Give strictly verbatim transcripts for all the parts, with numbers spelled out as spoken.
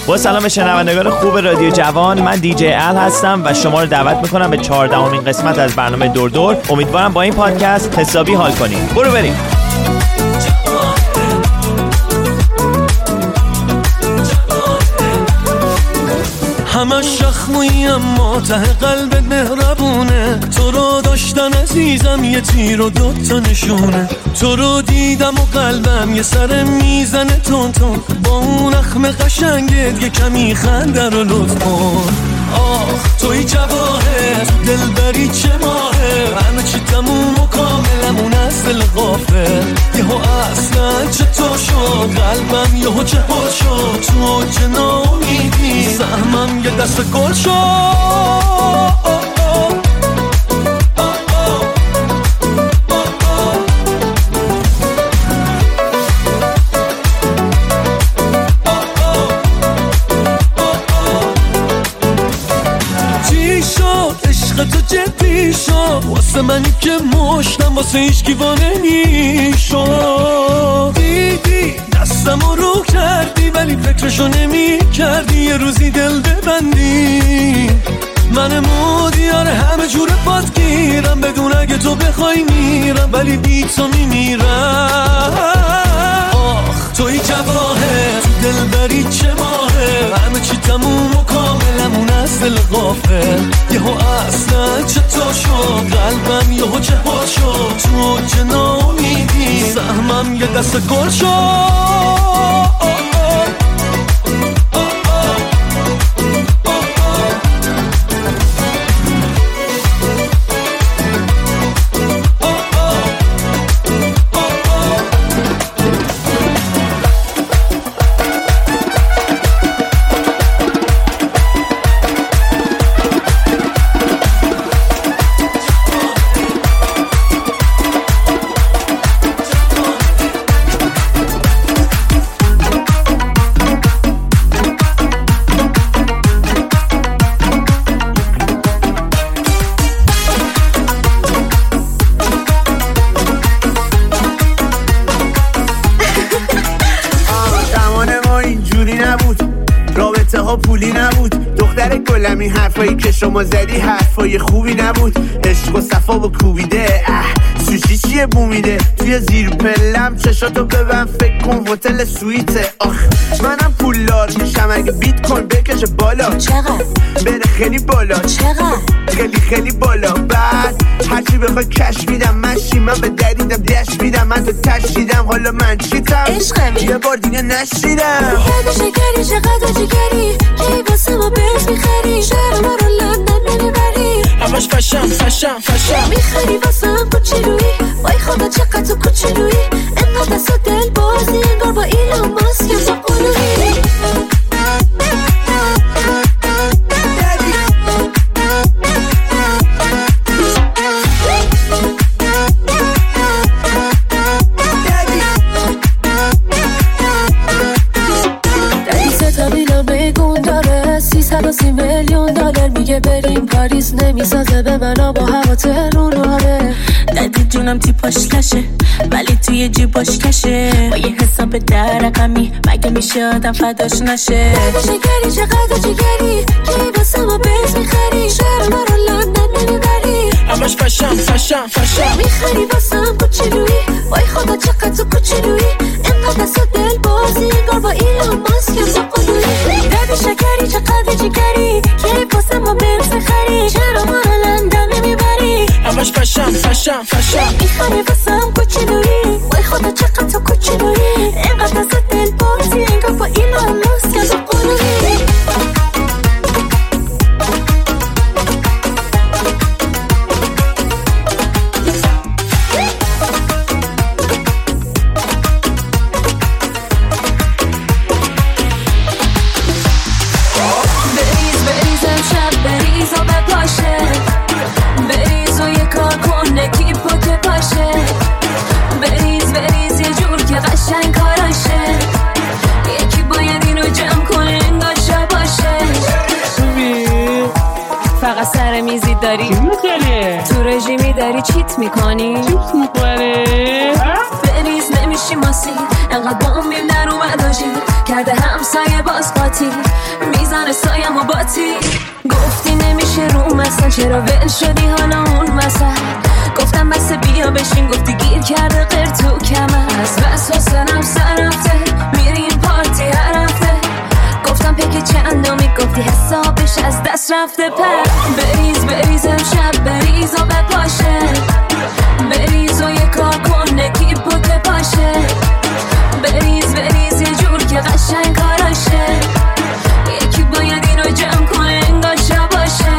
با سلام به شنوندگان خوب رادیو جوان، من دیجی ال هستم و شما رو دعوت میکنم به چهاردهمین قسمت از برنامه دور دور. امیدوارم با این پادکست حسابی حال کنید. برو بریم. همه شخمویی اما ته قلبت مهربونه، تو رو داشتن عزیزم یه تیر و دوتا نشونه، تو رو دیدم و قلبم یه سر میزنه تون تون، با اون اخم قشنگت یه کمی خنده رو لطف کن. آخ توی جواهر دلبری چه ماهه، همه چی تموم و کاملمون از دل غافل، یهو اصلا چطور شد قلبم یهو چه حال شد، تو چه ناامیدی سهمم یه دست گل شد. تو جدی شد واسه منی که مشتم واسه هیچ کیوانه میشد، دیدی دستم رو کردی ولی فکرشو نمی کردی یه روزی دل ببندی، من مودیاره همه جور پات گیرم، بدون اگه تو بخوای میرم ولی بی تو میمیرم. آخ توی جواهر تو دلبری چه ماهه، همه چی تموم و کاملمون از دل غافل، یهو اصلا چطور شد قلبم یهو چه حال شد، تو چه ناامیدی سهمم یه دست گل شد. پولی نبود دختر گلمی، حرفایی که شما زدی حرفای خوبی نبود، عشق و صفا با کوبیده سوشی چیه بومیده، توی زیر پلم چشاتو ببن فکر کن هتل سویته. آخ منم پولدار میشم اگه بیت کوین بکشه بالا، چقدر؟ بره خیلی بالا، چقدر؟ خیلی خیلی بالا، بعد هرچی بخوای کش میدم، مشی من به دریدم دش میدم، من تو تشیدم حالا من چیتم عشقمی یه بار دیگه نشیدم. یاد شکری چقدر جگری کی واسه ما برز میخری، شهر ما رو لندن نمیبری، همش فشم فشم فشم میخری واسه هم کوچولویی، وای خدا چقدر تو کوچولویی، انقدر دست و دل بازی انگار با ایلان ماسک با قلوبی. سی میلیون دلار میگه بریم پاریس، نمیسازه به منو با هوا تهرونه، دادی جونم تیپاش کشه ولی توی جیباش کشه، با یه حساب در رقمی مگه میشه آدم فداش نشه. شکری چقدر جگری کی واسه ما برز میخری، شهر ما رو لندن نمیبری، همش فشم فشم فشم میخری واسه هم کوچولویی، وای خدا چقدر تو کوچولویی، انقدر دست و دل بازی انگار با ایلان ماسک با قلوبی. دادی شکری چقدر جگری کی واسه ما برز میخری، چرا ما رو لندن نمیبری، همش فشم فشم فشم میخری واسه هم کوچولویی، وای خدا چقدر تو کوچولویی، انقدر دست و دل بازی انگار با ایلان ماسک با قلوبی. سر میزی داری تو رژیمی داری چیت میکنی چیت میکنی بریز نمیشه باشی ماسی انقدر بامبیم در اومد آجی کرده همسایه باز قاطی میزنه سایم و باتی گفتی نمیشه روم اصلا چرا ول شدی حالا اون مثل گفتم بس بیا بشین گفتی گیر کرده غیر تو کمر از بس حسنم سر رفته میریم پارتی هر هفته گفتم پک چندمی گفتی حسابش از دست رفته پر بریز بریز امشب بریز و بپاشه بریز و یه کار کن نکیب و که پاشه بریز بریز یه جور که قشنگ کاراشه یکی باید این رو جمع کنه انگار شب باشه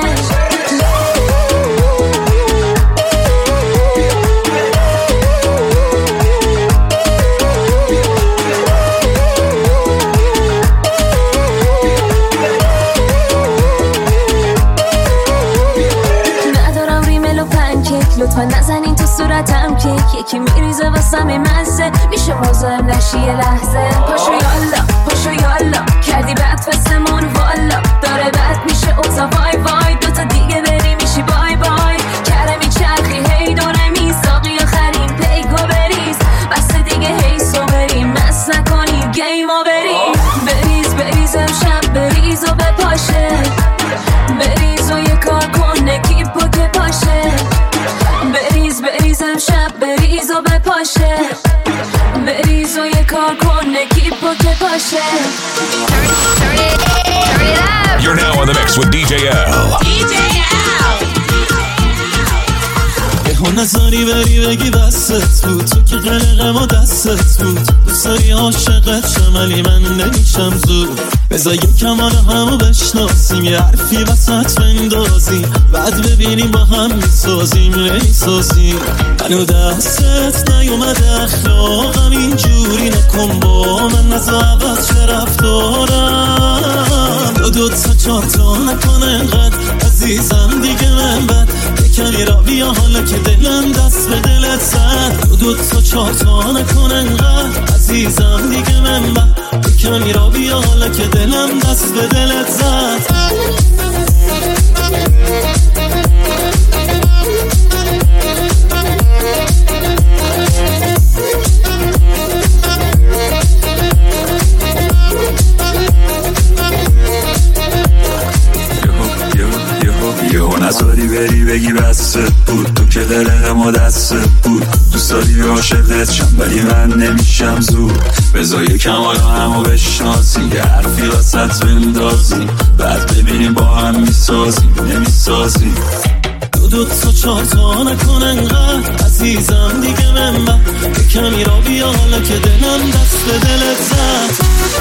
لطفا نزنین تو صورتم که یکی میریزه واسم این مزه میشه مزاحم نشی یه لحظه پاشو یالا پاشو یالا کردی بد فستمون والا داره بد میشه اوزا وای وای دوتا دیگه بری میشی بای بای کرمی چرخی هی دونه میساقی آخرین پیکو بریز بس دیگه هی سو بریم مس نکنی گیم و بریم بریز بریز امشب بریز و بپاشه بریز و یه کار کن نکیب و که پاشه بریز بریز امشب بریز و بپاشه بریز و یه کار کن نکیب و که پاشه You're now on the mix with دی جی L. دی جی L. یهو نظری بری بگی بستت بود تو که قلقم و دستت بود دوست داری عاشقت شم ولی من نمیشم زود بذار یکم حالا همو بشناسیم یه حرفی وسط بندازیم بعد ببینیم با هم میسازیم نمیسازیم هنو دستت نیومده اخلاقم اینجوری نکن با من نزا عوض چه رفتارم دو دو تا چار تا نکن انقدر عزیزم دیگه من بد یکنی را بیا حالا که دلم دست به دلت زد دو دو تا چار تا نکن انقدر عزیزم دیگه من بد یکنی را بیا حالا که دلم دست به دلت زد یهو نزاری بری بگی بستت بود تو که دلقم و دستت بود دوست داری عاشقت شم ولی من نمیشم زود بذار یکم حالا همو بشناسیم یه حرفی وسط بندازیم بعد ببینیم با هم میسازیم نمیسازیم دو دو تا چار تا نکن انقدر عزیزم دیگه من با یکمی را بیا حالا که دلم دست به دلت زد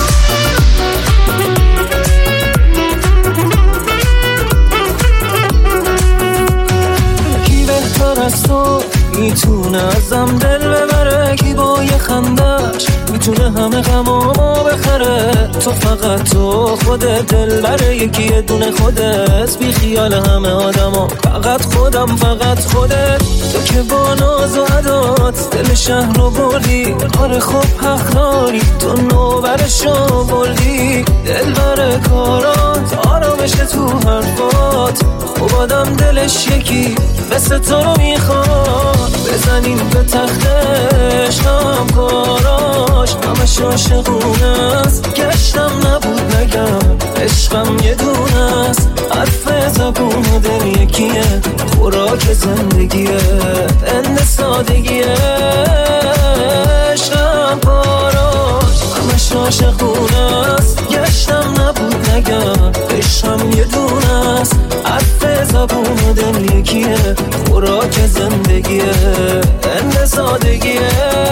بهتر از تو میتونه ازم دل ببره کی با یه خندش میتونه همه غمامو بخره تو فقط تو خودت دل بره یکی یه دونه خودت بی خیال همه آدما فقط خودم فقط خودت تو که با ناز و عدات دل شهر رو بردی آره خوب حق داری تو نوبرشو بردی دل بره کارات آرامش تو حرفات خوب آدم دلش یکی مثل تو رو میخواد بزنیم به تختش هم کاراش همش عاشقونه است گشتم نبود نگم عشقم یه دونه است حرف زبون دل یکیه خوراک زندگیه اند سادگیه عشقم کاراش همش عاشقونه است گشتم نبود نگم عشقم یه دونه است حرف زبون دل یکیه خوراک زندگیه اند سادگیه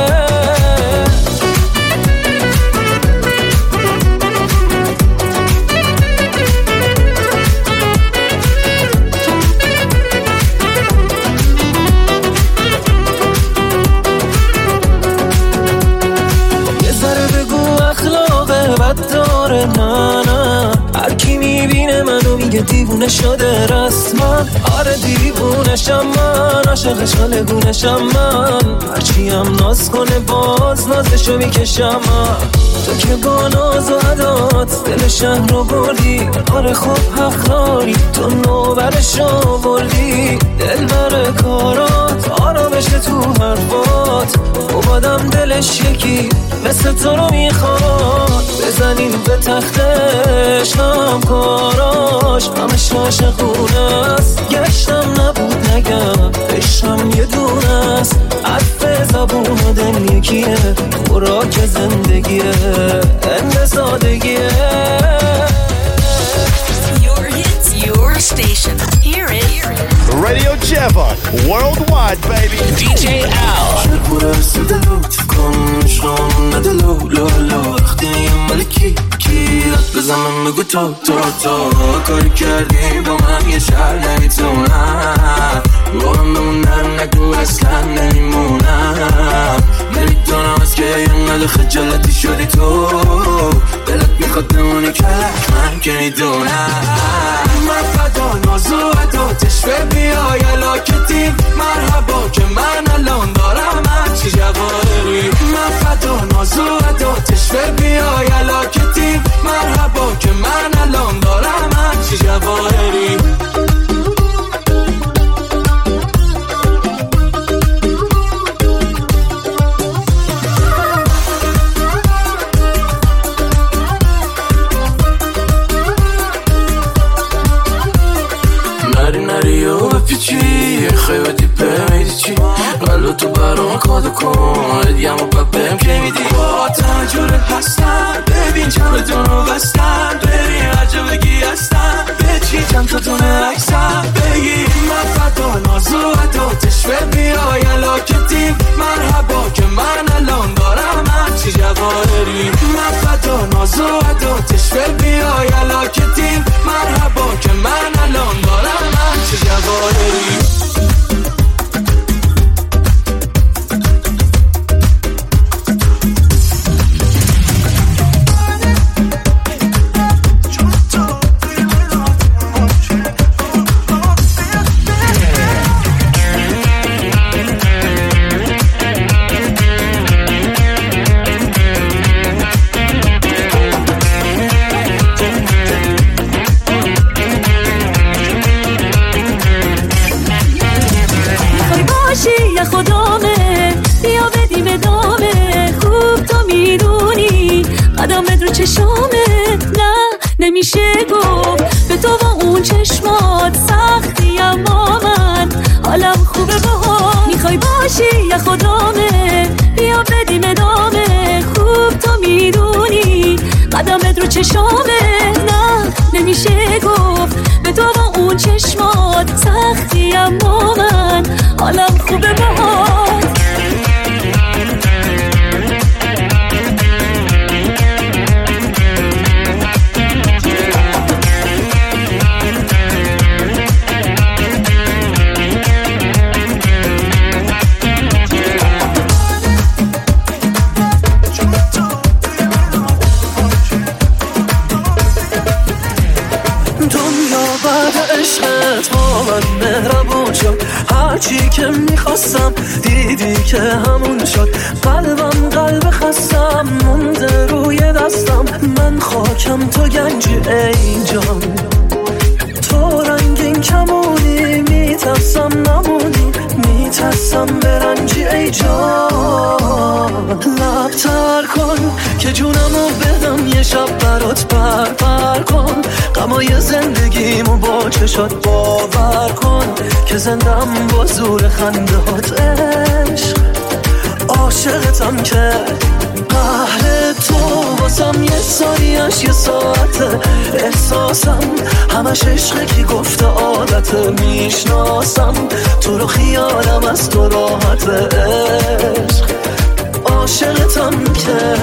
یه ذره بگو اخلاق بد داره نه نه هر کی میبینه منو میگه دیوونه شده رسما آره دیوونشم من عاشقش حالگونشم من هرچی هم ناز کنه باز نازشو میکشم من تو که با ناز و عدات دل شهر رو بردی. آره خب حق داری تو نوبرش آوردی. دل بر کارات آرامش تو حرفات اومدم دلش یکی مثل تو رو میخواد. بزنین به تختش هم کاراش همش عاشقونه است. گشتم نبود نگم عشقم یه دونه است. عطف زبون و دل یکیه خوراک زندگیه اند سادگیه. Your hits, your station. Hear it. Radio Javon, worldwide, baby. دی جی Al. شکور سدلو تکن شام ندلو لولو وقتی ملکی کیات بزنم بگو تو تو تو کاری کردی با من یه شهر نمیتونم با من بمونن نگو اصلا نمیمونم. نمیتونم از که اینقدر خجالتی شدی تو. دلت میخواد بمونی کلک من که میدونم. من فدا نازو عداتش به بیای علاکتی مرحبا که من الان دارم هرچی جواهری. من فدا نازو عداتش به بیای علاکتی مرحبا که من الان دارم هرچی جواهری. پیچی خیلی دیپه میدی چی قلو تو برام کادو کن ادیم و پپم که میدی. با تجربه هستن ببین چمدون رو بستن بریم عجب بگی هستن به چی چند تا تونه اکسن بگی. من فدا نازو عداتش به بیای علاکتی مرحبا که من الان دارم هرچی جواهری. من فدا نازو عداتش به بیای علاکتی مرحبا که من الان دارم هرچی جواهری. خدامه بیا بدیم ادامه خوب تو میدونی قدمت رو چشامه. نه نمیشه گفت به تو با اون چشمات سختی اما من حالم خوبه باها. میخوای باشی یا خدامه بیا بدیم ادامه خوب تو میدونی قدمت رو چشامه. نه نمیشه گفت به تو با اون چشمات سختی اما من حالم خوبه باهات. هرچی که میخواستم دیدی که همون شد. قلبم قلب خستم مونده روی دستم. من خاکم تو گنجی ای جان تو رنگین کمونی میترسم نمونی میترسم برنجی ای جان. لبتر کن که جونمو بدم یه شب برات پر پر کن. غمای زندگیمو با چشات باور کن که زندم با زور خندهات عشق. عاشقتم که قهر تو واسم یه ثانیه‌اش یه ساعته. احساسم همش عشقه که گفته عادته. میشناسم تو رو خیالم از تو راحت عشق. عاشقتم که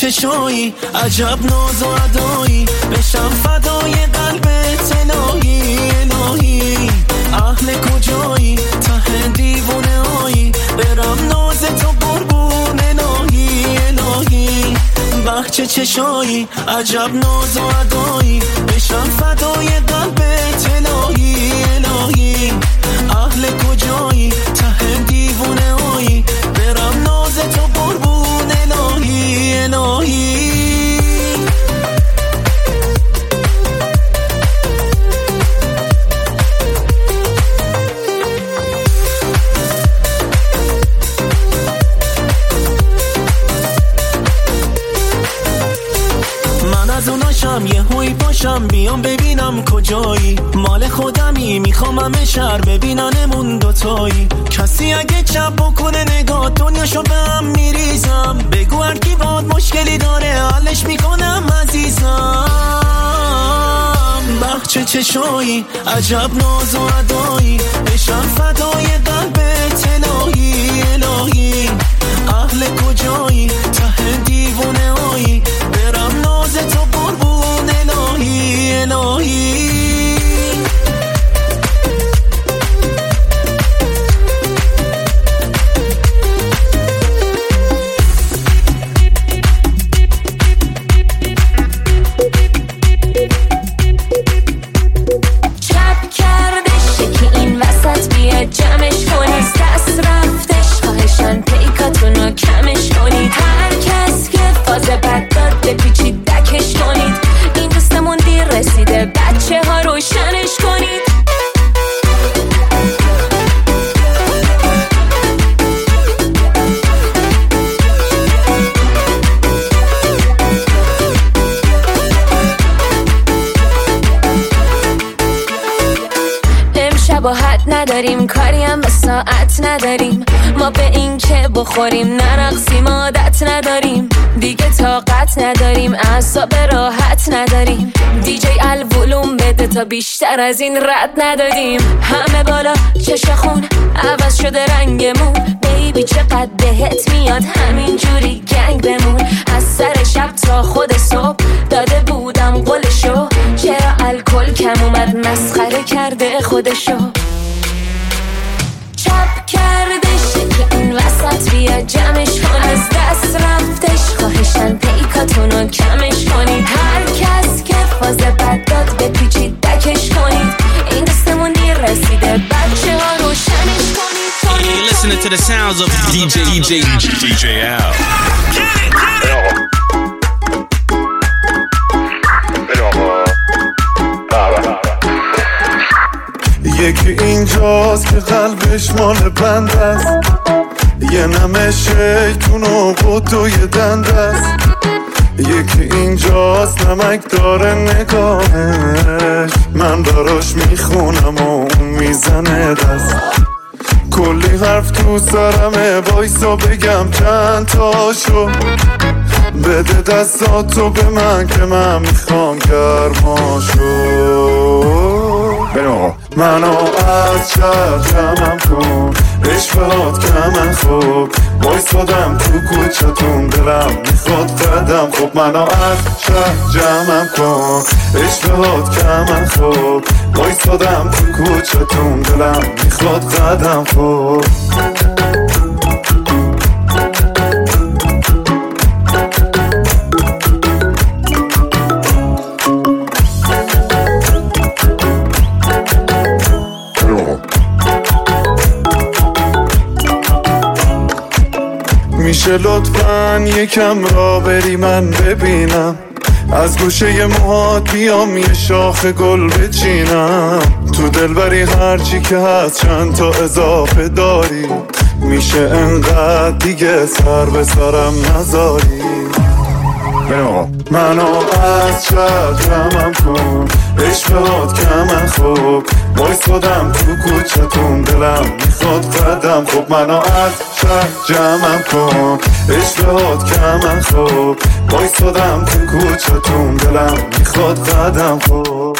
چشایی عجب ناز و ادایی بشم فدای قلبت الهی الهی اهل کجایی ته دیوونه هایی برم ناز تو قربون الهی الهی بچه چشایی عجب ناز و ادایی بشم فدای قلبت الهی الهی اهل کجایی ته دیوونه هایی برم ناز تو قربون الهی الهی از اوناشم یه هوی باشم بیام ببینم کجایی مال خودمی میخوام همه شهر ببیننمون دوتایی کسی اگه چپ بکنه نگاه دنیاشو به هم میریزم بگو هر کی باد مشکلی داره حلش میکنم عزیزم بخچه چشایی عجب ناز و ادایی بشم فدای قلبت الهی الهی اهل کجایی ته دیوونه هایی برم ناز تو قربون الهی الهی چپ کردش که این وسط بیاد جمعش کنید دست رفتش خواهشان پیکاتونو کمش کنید هر کس که فاز بد داد بپیچید دکش کنید این دوستمون دیر رسیده بچه ها روشنش کنید با حد نداریم کاری هم به ساعت نداریم ما به این که بخوریم نرقصیم عادت نداریم دیگه طاقت نداریم اعصاب راحت نداریم دیجی الولوم بده تا بیشتر از این رد ندادیم همه بالا چش خون عوض شده رنگمون بیبی چقدر بهت میاد همین جوری گنگ بمون از سر شب تا خود صبح داده بودم قولشو چرا الکل کم اومد مسخره کرده خودشو چپ کردش که این وسط بیا جمعش کن از دست رفتش خواهشن پیکاتونو کمش کنید هر کس که فاز بد داد بپیچید دکش کنید این دستمون دیر رسیده بچه ها روشنش کنید You're listening to the sounds of دی جی دی جی دی جی Al. یکی اینجاست که قلبش مال بند است یه نمه شیطون و قطع یه دند است یکی اینجاست نمک داره نگاهش من براش میخونم و اون میزنه دست کلی حرف تو سرمه وایسا بگم چند تاشو بده دستاتو به من که من میخوام گرماشو منو از شهر جمعم کن عشقات که من خوب وایسادم تو کوچتون دلم میخواد قدم خوب منو از شهر جمعم کن عشقات که من خوب وایسادم تو کوچتون دلم میخواد قدم خوب میشه لطفاً یکم را بری من ببینم از گوشه موهات بیام یه شاخ گل بچینم تو دلبری هرچی که هست چند تا اضافه داری میشه انقدر دیگه سر به سرم نذاری منو از شهر جمعم کن عشقات که من خوب وایسادم تو کوچتون دلم میخواد قدم خوب منو از شهر جمعم کن عشقات که من خوب وایسادم تو کوچتون دلم میخواد قدم خوب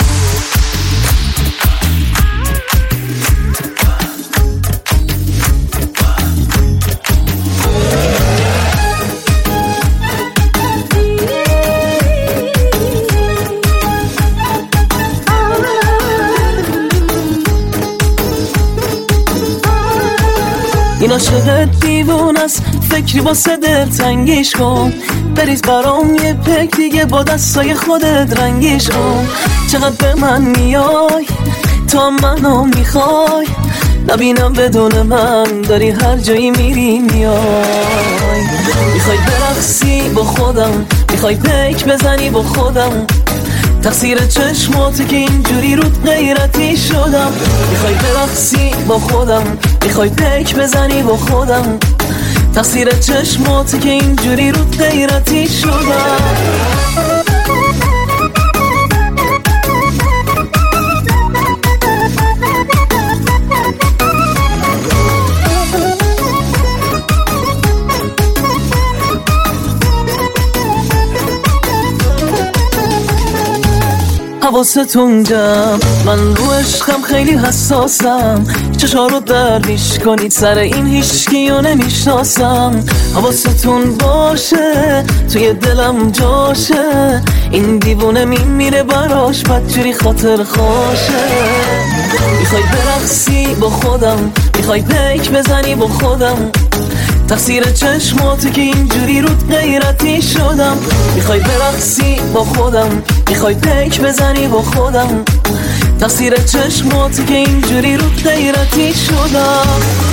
عاشقت دیوون است، فکری واسه دل تنگیش کن. بریز برام یه پک دیگه با دستای خودت رنگیش کن. چقدر به من میای تا منو میخوای، نبینم بدون من داری هر جایی میری میای. میخوای برقصی با خودم، میخوای پیک بزنی با خودم، تقصیر چشماتی که اینجوری رود غیرتی شدم. میخوای برقصی با خودم، میخوای پیک بزنی با خودم، تقصیر چشماتی که اینجوری رود غیرتی شدم. حواستون جمع، من رو عشقم خیلی حساسم. چشا رو درویش کنید سر این هیچکیو نمیشناسم. حواستون باشه توی دلم جاشه، این دیوونه میمیره براش بدجوری خاطر خوشه. میخوای برقصی با خودم، میخوای پیک بزنی با خودم، تقصیر چشماتی که اینجوری رود غیرتی شدم. میخوای برقصی با خودم، میخوای پیک بزنی با خودم، تقصیر چشماتی که اینجوری رود غیرتی شدم.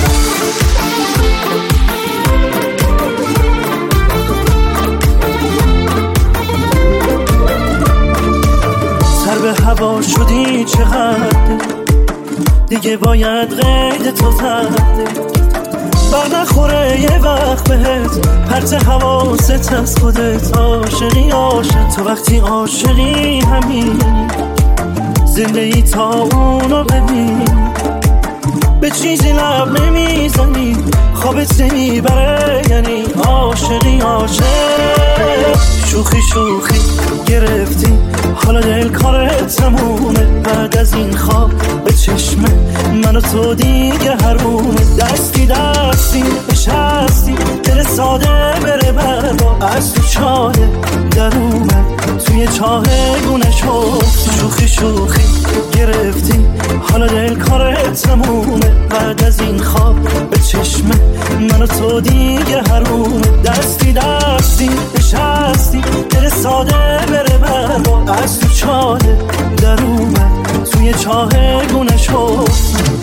سر به هوا شدی چقدر، دیگه باید قید تو زده. بر نخوره یه وقت بهت پرت حواست از خودت. عاشقی عاشق تو وقتی عاشقی همین زنده ای تا اونو ببین. به چیزی لب نمیزنی خوابت نمیبره، یعنی عاشقی عاشق. شوخی شوخی گرفتی حالا دل کارت تمومه. بعد از این خواب به چشم من و تو دیگه حرومه. دستی دستی بشستی دل ساده بره برا، از تو چاله در اومد توی چاه گونه شد. شوخی شوخی گرفتی حالا دل کارت تمومه. بعد از این خواب به چشم من و تو دیگه حرومه. دستی دستی بشستی دل ساده بره برا، از تو چاله در اومد توی چاه گونه شد.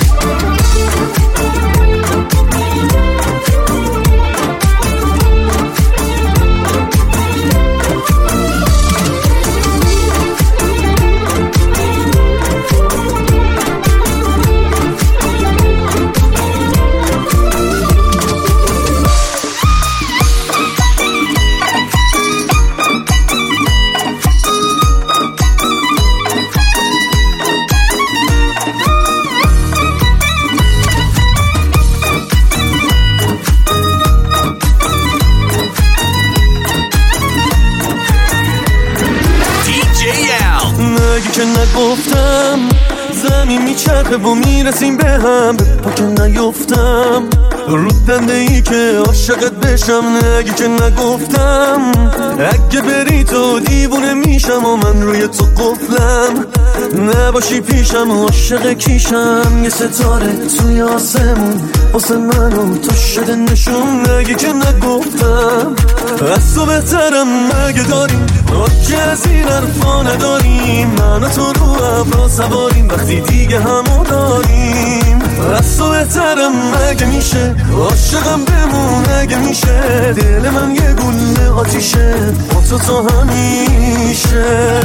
که نگفتم زمین میچرخه و میرسیم به هم، به پا که نیفتم رو دنده ای که عاشقت بشم. نگی که نگفتم اگه بری تو دیوونه میشم و من روی تو قفلم. نباشی پیشم عاشق کیشم، یه ستاره توی آسمون واسه منو تو شده نشون. نگی که نگفتم از تو بهترم مگه داریم که از این حرفا نداریم. من و تو رو ابرا سواریم وقتی دیگه همو داریم. از تو بهترم مگه میشه عاشقم بمون اگه میشه. دل من یه گونه آتیشه با تو تا همیشه.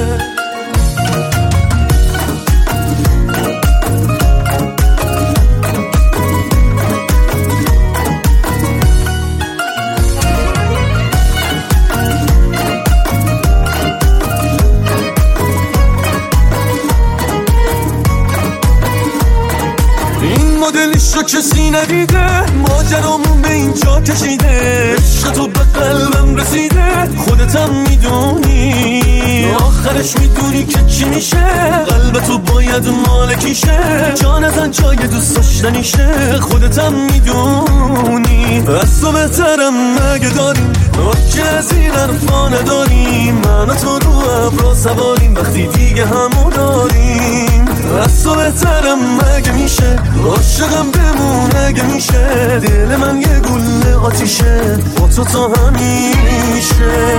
مدلش رو کسی ندیده، ماجرامون به اینجا کشیده. عشق تو به قلبم رسیده، خودتم میدونی آخرش میدونی که چی میشه. قلب تو باید مالکیشه، جان ازن جای دوست داشتنیشه. خودتم میدونی از تو بهترم مگه داریم که از این حرفا نداریم. من و تو رو ابرا سواریم وقتی دیگه همو داریم. از تو بهترم مگه میشه عاشقم بمونه اگه میشه دل من یه گل آتیشه با تو تا همیشه.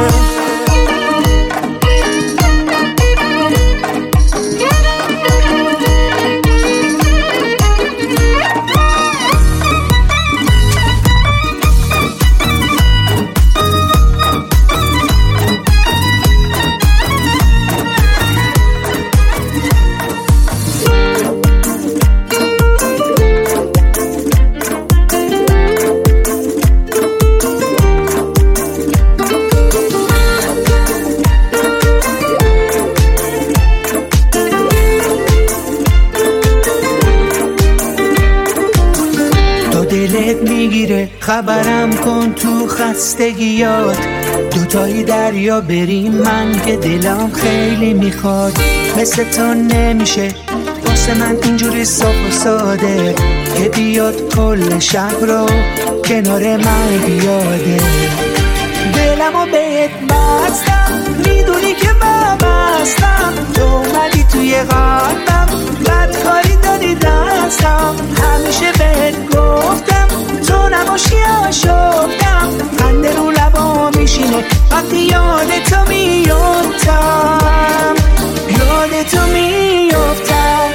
خبرم کن تو خستگیات دوتایی دریا بریم من که دلم خیلی میخواد مثل تو نمیشه واسه من اینجوری صاف و ساده که بیاد کل شهر رو کنار من بیاده دلمو بهت بستم میدونی که من بستم تو اومدی توی قلبم بدکاری دادی دستم همیشه بهت گفتم تو نباشی آشفتم خنده رو لبا میشینه وقتی یاد تو میافتم یاد تو میافتم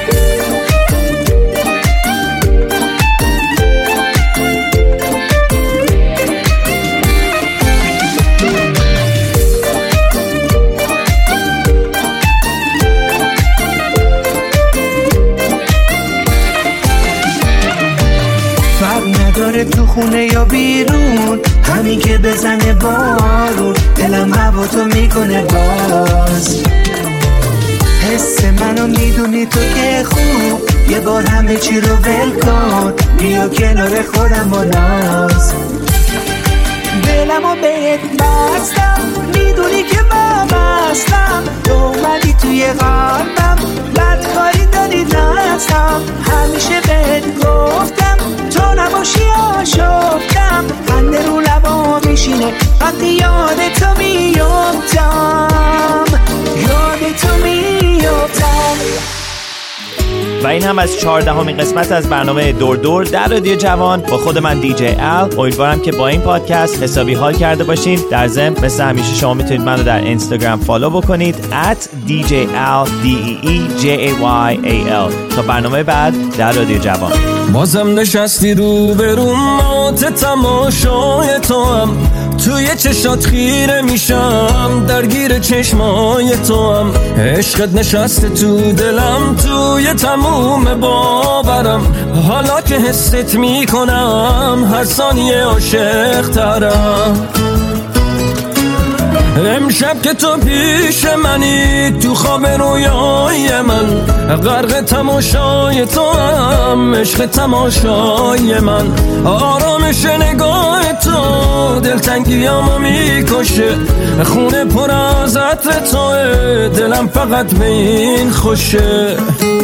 تو خونه یا بیرون همین که بزنه بارون دلم هوا تو میکنه باز حس منو میدونی تو که خوب یه بار همه چی رو ول کن بیا کنار خودم با ناز دلمو بهت بستم میدونی که من بستم تو اومدی توی قلبم بدکاری دادی دستم همیشه بهت گفتم تو نباشی آشفتم خنده رو لبا میشینه وقتی یاد تو میافتم یاد تو میافتم. و این هم از چهاردهمین قسمت از برنامه دور دور در رادیو جوان با خود من دیجی ال. امیدوارم که با این پادکست حسابی حال کرده باشین. در ضمن مثل همیشه شما میتونید منو در اینستاگرام فالو بکنید ات دی جی ال دی ای ای جی ای وای ای ال. تا برنامه بعد در رادیو جوان. بازم نشستی رو به رو مات تماشای تو هم توی چشات خیره میشم درگیر چشمای تو هم عشقت نشسته تو دلم توی تموم باورم حالا که حست میکنم هر ثانیه عاشق ترم امشب که تو پیش منی تو خواب رویای من غرق تماشای تو هم عشق تماشای من آرامش نگاه تو دلتنگیامو میکشه خونه پر از عطر توه دلم فقط به این خوشه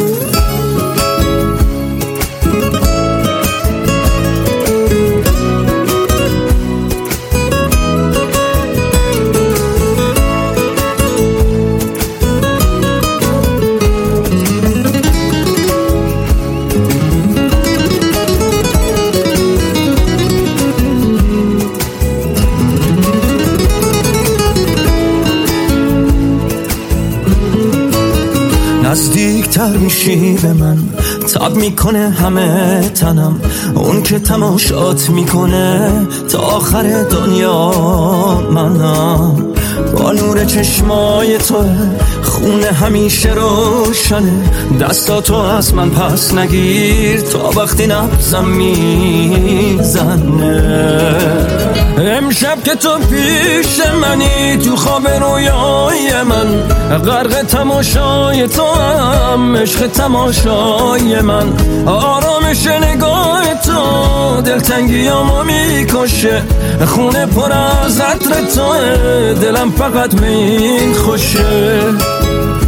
نزدیکتر میشی به من تاب میکنه همه تنم اون که تماشات میکنه تا آخر دنیا منم با نور چشمای توه خونه همیشه روشنه دستاتو از من پس نگیر تا وقتی نبزم میزنه امشب که تو پیش منی تو خواب رویای من غرق تماشای تو هم عشق تماشای من آرامش نگاه تو دلتنگیامو میکشه خونه پر از عطر توه دلم فقط به این خوشه